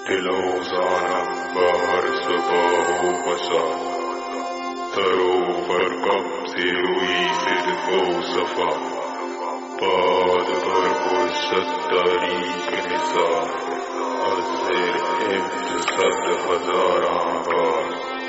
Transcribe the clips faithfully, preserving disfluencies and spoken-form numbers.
दिलोज़ाना बाहर सबाहो बसा सरोवर कब से हुई सिद्को सफा बाद पर फुर्सत तारीख निसार अज़र हिम्द सद हज़ारां बार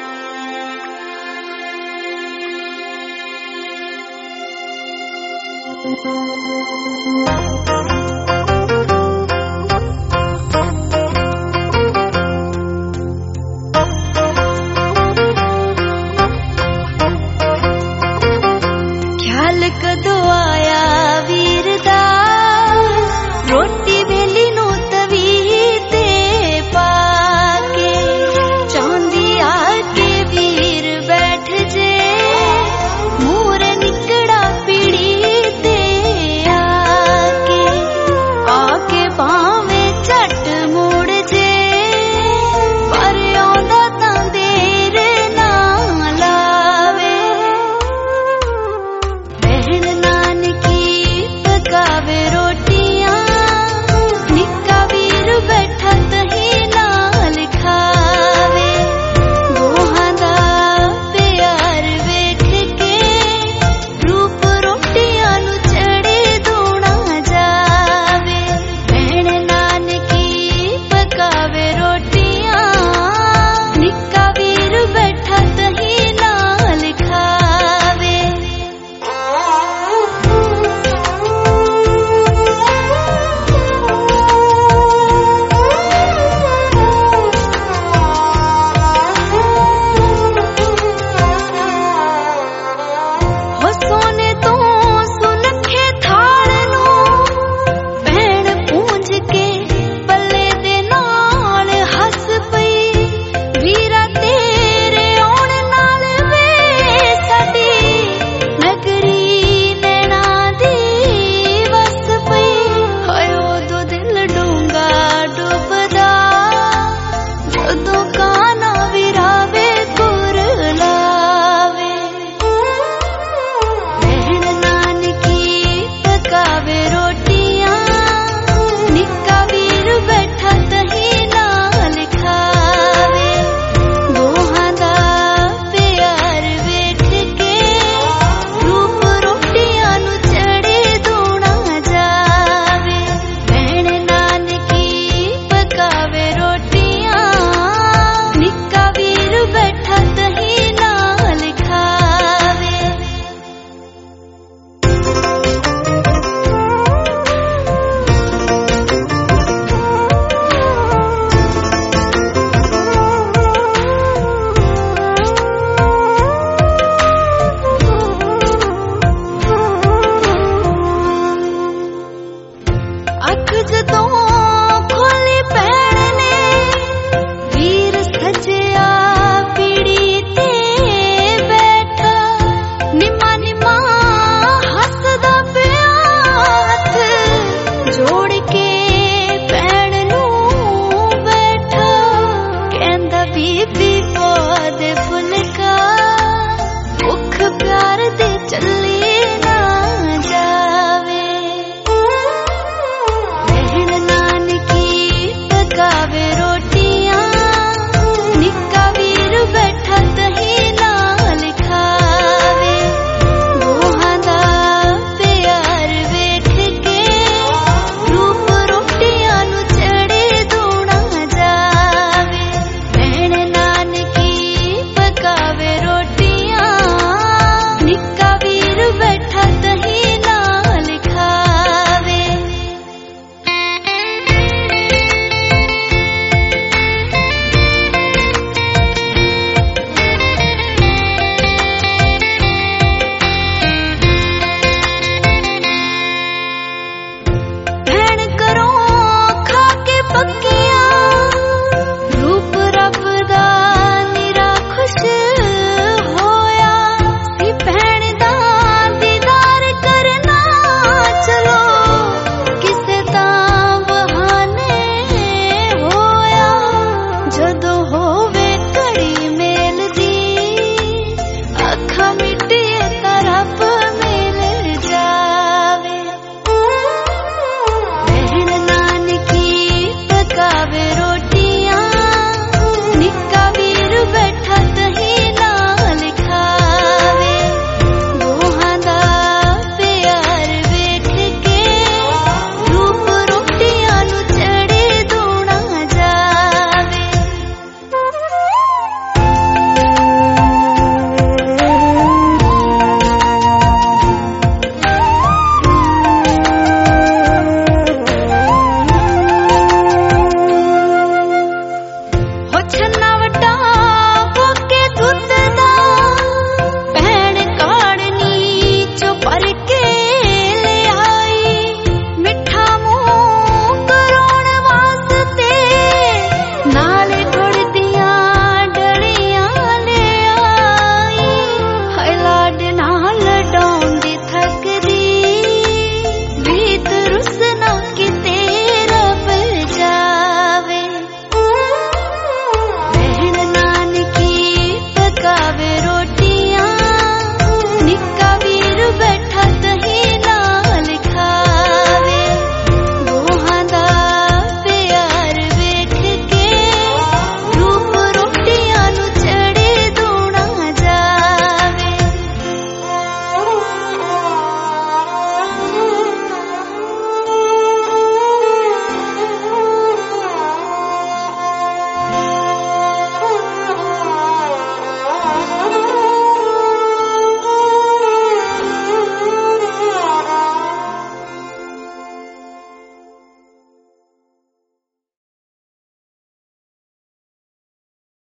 कदों आया वीर दा रोटी वेली नू तवी ते पाके चांदी आके वीर बैठ जे मूरे निकड़ा पीड़ी ते आके आके पावे झट मुड़ जे पर आंदा तां देर ना लावे पकावे रोटियां निक्का वीर बैठा तही नाल खावे दोहां दा प्यार वेख के रूप रोटियां नू चढ़े दोना जावे भैण नानकी पकावे रोटियां निक्का वीर बैठा तही नाल खावे जद